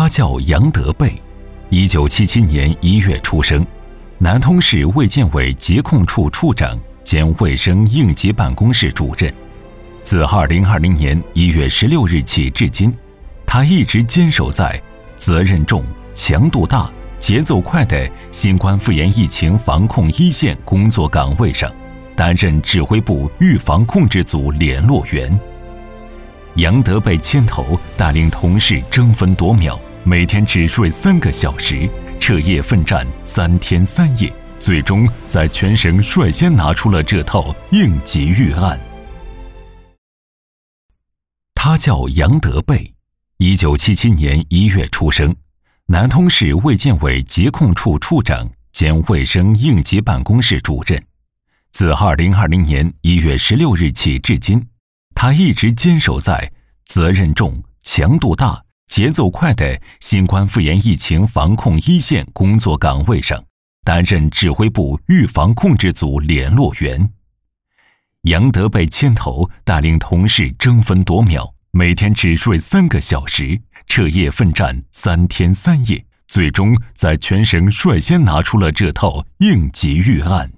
他叫杨德贝，1977年1月出生，南通市卫健委疾控处处长兼卫生应急办公室主任。自2020年1月16日起至今，他一直坚守在责任重、强度大、节奏快的新冠肺炎疫情防控一线工作岗位上，担任指挥部预防控制组联络员。杨德贝牵头带领同事争分夺秒，每天只睡3个小时，彻夜奋战3天3夜，最终在全省率先拿出了这套应急预案。他叫杨德贝，1977年1月出生，南通市卫健委疾控处处长兼卫生应急办公室主任。自2020年1月16日起至今，他一直坚守在责任重、强度大、节奏快的新冠肺炎疫情防控一线工作岗位上，担任指挥部预防控制组联络员。杨德贝牵头带领同事争分夺秒，每天只睡3个小时，彻夜奋战3天3夜，最终在全省率先拿出了这套应急预案。